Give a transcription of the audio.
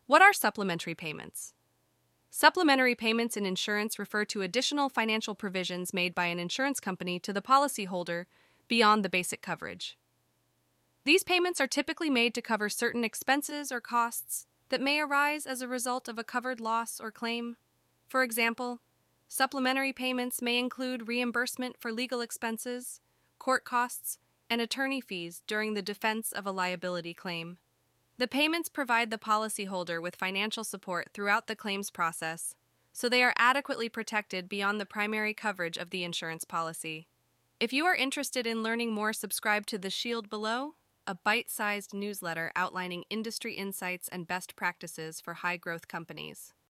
What are supplementary payments? Supplementary payments in insurance refer to additional financial provisions made by an insurance company to the policyholder beyond the basic coverage. These payments are typically made to cover certain expenses or costs that may arise as a result of a covered loss or claim. For example, supplementary payments may include reimbursement for legal expenses, court costs, and attorney fees during the defense of a liability claim. The payments provide the policyholder with financial support throughout the claims process, so they are adequately protected beyond the primary coverage of the insurance policy. If you are interested in learning more, subscribe to The Shield below, a bite-sized newsletter outlining industry insights and best practices for high-growth companies.